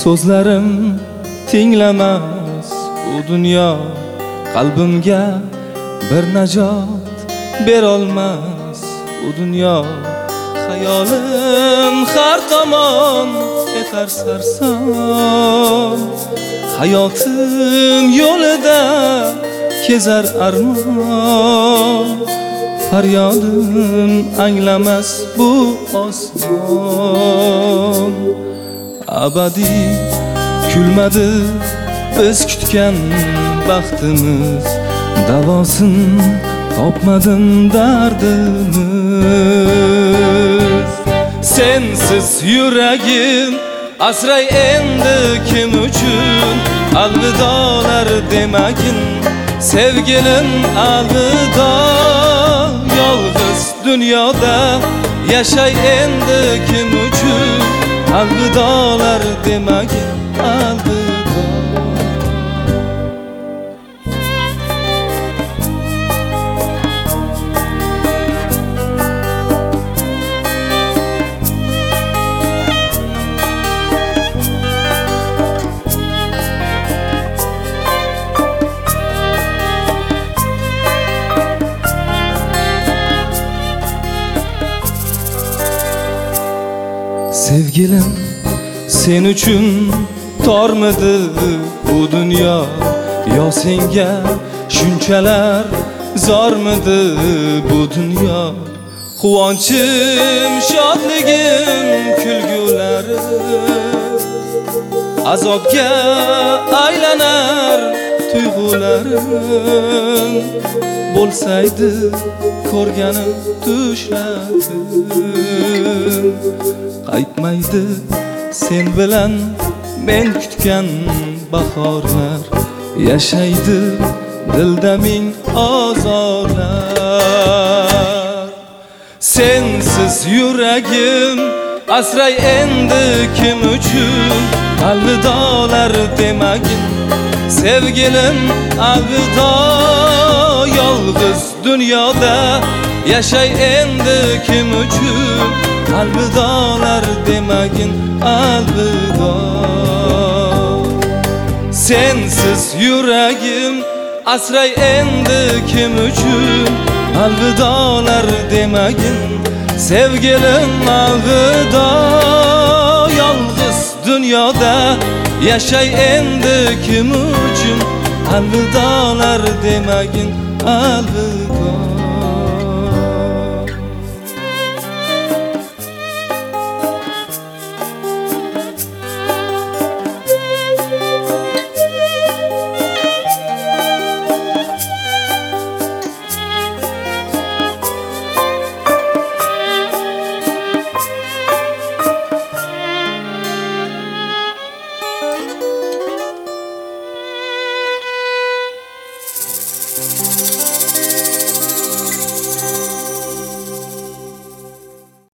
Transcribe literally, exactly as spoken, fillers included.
So'zlarim tinglamas bu dunyo, qalbimga bir najot berolmas bu dunyo. Hayolim har tomon etar sarson, hayotim yo'lida kezar armon. Faryodim anglamas bu osmon. Abadiy kulmadi biz kutgan baxtimiz, davosin topmadim dardimiz. Sensiz yuragim asray endi kim uchun? Alvidolar demagin sevgilim, alvido. Yolg'iz dunyoda yashay endi kim uchun? Alvidolar demagin, alvido. Sevgilim, sen uchun tormidi bu dunyo? Yo senga shunchalar zormidi bu dunyo? Quvonchim, shodligim, kulgularim azobga aylanar tuyg'ularim. Bo'lsaydi ko'rganim tushlarim, qaytmaydi sen bilan men kutgan bahorlar. Yashaydi dilda ming ozorlar. Sensiz yuragim asray endi kim uchun? Alvidolar demagin sevgilim, alvido. Yolg'iz dunyoda yashay endi kim uchun? Alvidolar demagin, alvido. Sensiz yuragim asray endi kim uchun? Alvidolar demagin sevgilim, alvido. Yolg'iz dunyoda yashay endi kim uchun? Alvidolar demagin, alvido.